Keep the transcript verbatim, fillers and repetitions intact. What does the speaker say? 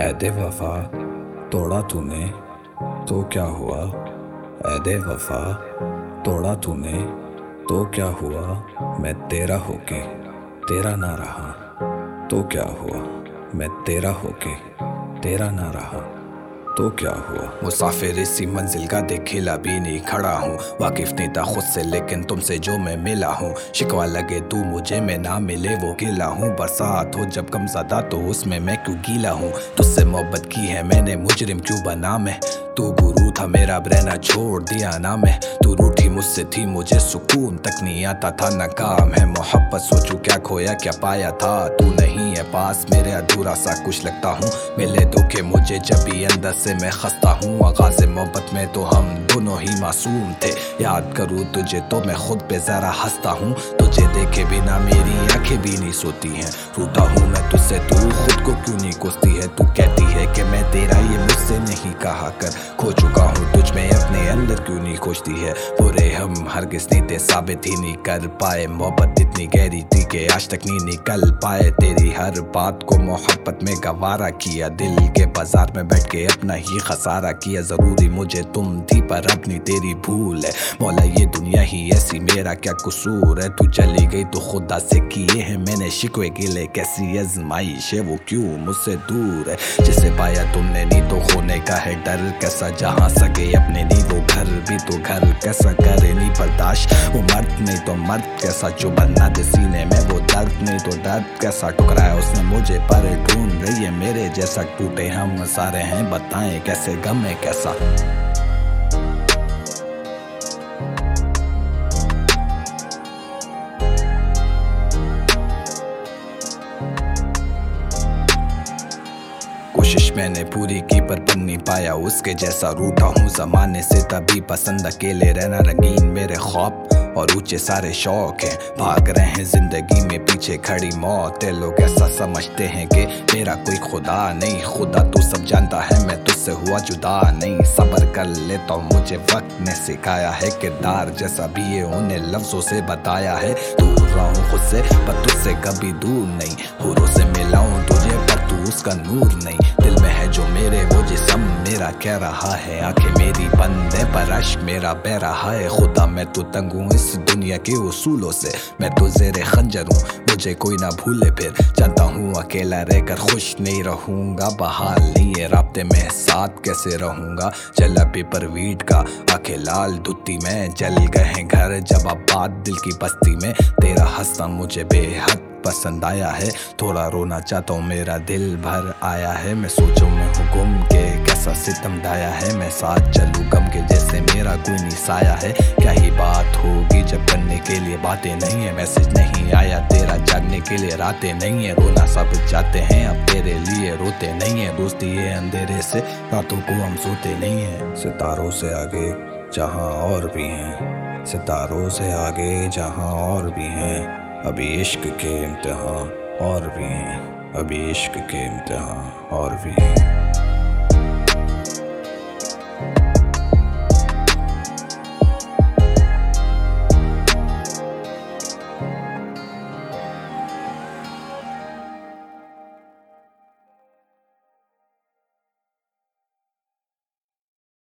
ऐदे वफा तोड़ा तूने तो क्या हुआ। ऐदे वफा तोड़ा तूने तो क्या हुआ। मैं तेरा होके तेरा ना रहा तो क्या हुआ। मैं तेरा होके तेरा ना रहा तो क्या हुआ। मुसाफिर इसी मंजिल का देखेला भी नहीं खड़ा हूँ। वाकिफ नहीं था खुद से लेकिन तुमसे जो मैं मिला हूँ। शिकवा लगे तू मुझे मैं ना मिले वो गिला हूँ। बरसात हो जब कम ज्यादा तो उसमें मैं क्यों गीला हूँ। तुझसे मोहब्बत की है मैंने मुजरिम क्यों बना मैं। तू गुरु था मेरा रहना छोड़ दिया ना मैं। तू रूठी मुझसे थी मुझे सुकून तक नहीं आता था। नाकाम है मोहब्बत सोचू क्या खोया क्या पाया था। तू नहीं है पास मेरे अधूरा सा कुछ लगता हूँ। मिले धोखे मुझे जब भी अंदर से मैं खस्ता हूँ। आगाज़ मोहब्बत में तो हम दोनों ही मासूम थे। याद करूँ तुझे तो मैं खुद पे जरा हंसता हूँ। तुझे देखे बिना मेरी आंखें भी नहीं सोती हैं। रूठा हूँ मैं तुझसे तू खुद को क्यों नहीं कोसती है। तू कहती है कि मैं तेरा ये मुझसे नहीं कहा कर। खो चुका हूँ तुझ में अपने अंदर क्यों नहीं खोजती है। बुरे हम हरगिज़ नहीं थे साबित ही नहीं कर पाए। मोहब्बत इतनी गहरी थी कि आज तक नहीं निकल पाए। तेरी हर बात को मोहब्बत में गवारा किया। दिल के बाजार में बैठ के अपना ही खसारा किया। जरूरी मुझे तुम थी पर अब नहीं तेरी भूल है। मौला ये दुनिया ही ऐसी मेरा क्या कसूर है। तू चली गई तो खुदा से किए हैं मैंने शिकवे गिले। कैसी आजमाइश है वो क्यों मुझसे दूर है। जिसे पाया तुमने नहीं तो खोने का है डर। कैसा जहाँ सके अपने नहीं वो घर भी तो घर कैसा करे नहीं बर्दाश्त। वो मर्द नहीं तो मर्द कैसा जो बनना दे सीने में। वो दर्द नहीं तो दर्द कैसा टुकराया उसने मुझे पर ढूंढ रही है मेरे जैसा। टूटे हम सारे हैं बताएं कैसे गम है कैसा। कोशिश मैंने पूरी की पर बन नहीं पाया उसके जैसा। रूठा हूँ जमाने से तभी पसंद अकेले रहना। रंगीन मेरे ख्वाब और ऊंचे सारे शौक हैं। भाग रहे हैं जिंदगी में पीछे खड़ी मौत है। लोग ऐसा समझते हैं कि मेरा कोई खुदा नहीं। खुदा तो सब जानता है मैं तुझसे हुआ जुदा नहीं। सब्र कर लेता हूँ मुझे वक्त ने सिखाया है। किरदार जैसा भी ये उन्हें लफ्जों से बताया है। दूर रहा हूँ खुद से पर तुझसे कभी दूर नहीं। हुरों से मिला हूँ तुझे पर तू उसका नूर नहीं। दिल में है जो मेरे वो जिस्म मेरा कह रहा है। आंखें मेरी बंद है पर अश्क मेरा बह रहा है। खुदा मैं तो तंग हूँ इस दुनिया के उसूलों से। मैं तो ज़ेरे खंजर हूँ मुझे कोई ना भूले फिर। जानता हूँ अकेला रहकर खुश नहीं रहूँगा। बहाल नहीं है राब्ते में साथ कैसे रहूँगा। जला पेपर वीट का आंखें लाल धुत्ती में। जल गए घर जब आबाद दिल की बस्ती में। तेरा हंसना मुझे बेहद पसंद आया है। थोड़ा रोना चाहता हूँ मेरा दिल भर आया है। मैं सोचूं मैं हूँ गुम के कैसा सितम ढाया है। मैं साथ चलूँ गम के जैसे मेरा कोई नहीं साया है। क्या ही बात होगी जब करने के लिए बातें नहीं है। मैसेज नहीं आया तेरा जागने के लिए रातें नहीं है। रोना सब चाहते हैं अब तेरे लिए रोते नहीं है। दोस्ती ये अंधेरे से रातों को हम सोते नहीं है। सितारों से आगे जहाँ और भी हैं। सितारों से आगे जहाँ और भी हैं। अभी इश्क के इम्तिहान और भी हैं। अभी इश्क के इम्तिहान और भी हैं।